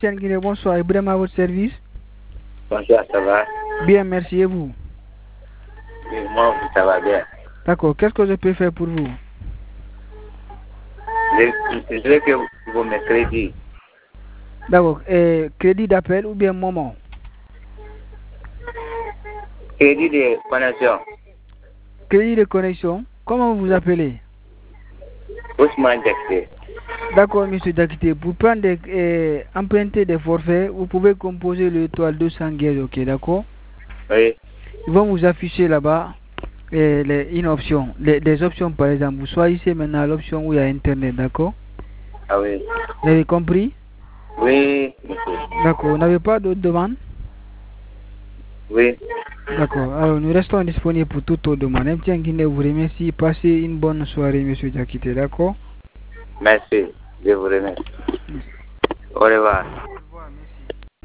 Tiens, bonsoir, Ibrahim à votre service. Bonsoir, ça va? Bien, merci, et vous? Oui, moi, ça va bien. D'accord, qu'est-ce que je peux faire pour vous? Je veux que vous me crédit. D'accord, crédit d'appel ou bien moment? Crédit de connexion. Crédit de connexion, comment vous vous appelez? Ousmane Diakité. D'accord, monsieur Diakité, pour prendre emprunter des forfaits, vous pouvez composer le étoile 200 guerres, ok, d'accord? Oui. Ils vont vous afficher là-bas une option, des options par exemple. Vous choisissez maintenant l'option où il y a Internet, d'accord? Ah oui. Vous avez compris? Oui, monsieur. D'accord, vous n'avez pas d'autres demandes? Oui. D'accord, alors nous restons disponibles pour toute autre demande. Un petit Guinée vous remercie. Passez une bonne soirée, monsieur Diakité, d'accord? Merci. Je vous remercie. Au revoir.